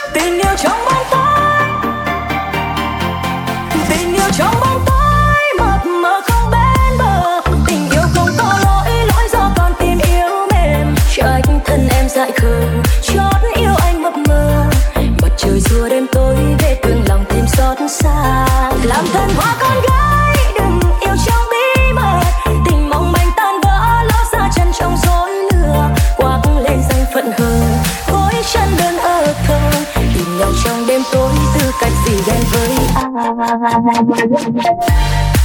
Tình yêu trong bóng tối, tình yêu trong bóng tối mập mờ không bên bờ. Tình yêu không có lỗi, lỗi do con tim yếu mềm. Trách thân em dại khờ, chót yêu anh mập mờ. Mặt trời xua đêm tối, vết thương lòng thêm xót xa. Làm thân hóa con gái, đừng yêu trong bí mật. Tình mong manh tan vỡ, lỡ ra chân trong rối lừa. Quắc lên danh phận hờ, gối chân đơn ở thờ. Tìm nhau trong đêm tối, tư cách gì ghen với ai.